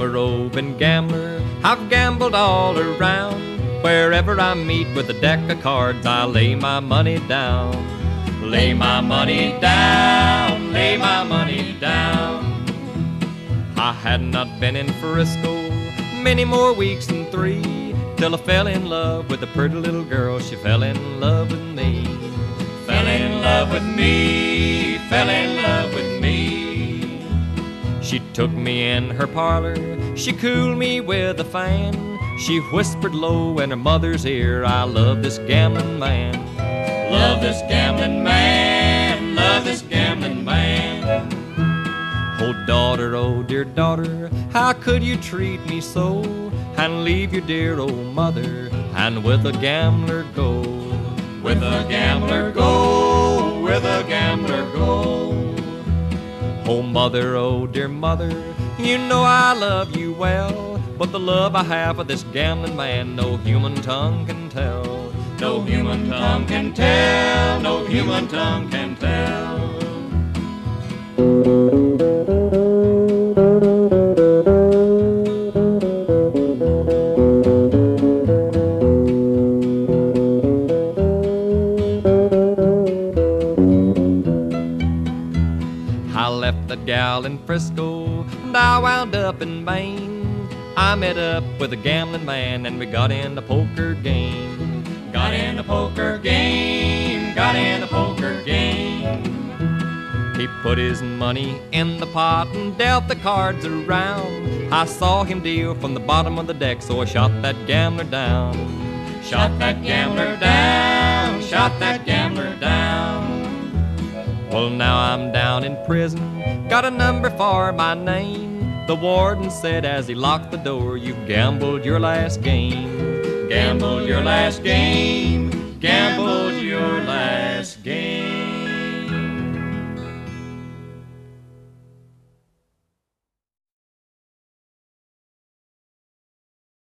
a roving gambler, I've gambled all around. Wherever I meet with a deck of cards, I lay my money down. Lay my money down, lay my money down. I had not been in Frisco many more weeks than 3 till I fell in love with a pretty little girl. She fell in love with me. Fell in love with me, fell in love with me. She took me in her parlor, she cooled me with a fan. She whispered low in her mother's ear, I love this gambling man. Love this gambling man, love this gambling man. Oh daughter, oh dear daughter, how could you treat me so, and leave your dear old mother, and with a gambler go? With a gambler go, with a gambler go. Oh mother, oh dear mother, you know I love you well, but the love I have for this gambling man, no human tongue can tell. No human tongue can tell, no human tongue can tell. I left that gal in Frisco and I wound up in Maine. I met up with a gambling man and we got in a poker game. Got in a poker game, got in a poker game. He put his money in the pot and dealt the cards around. I saw him deal from the bottom of the deck, so I shot that gambler down. Shot that gambler down, shot that gambler down. Well, now I'm down in prison, got a number for my name. The warden said as he locked the door, you've gambled your last game. Gambled your last game, gambled your last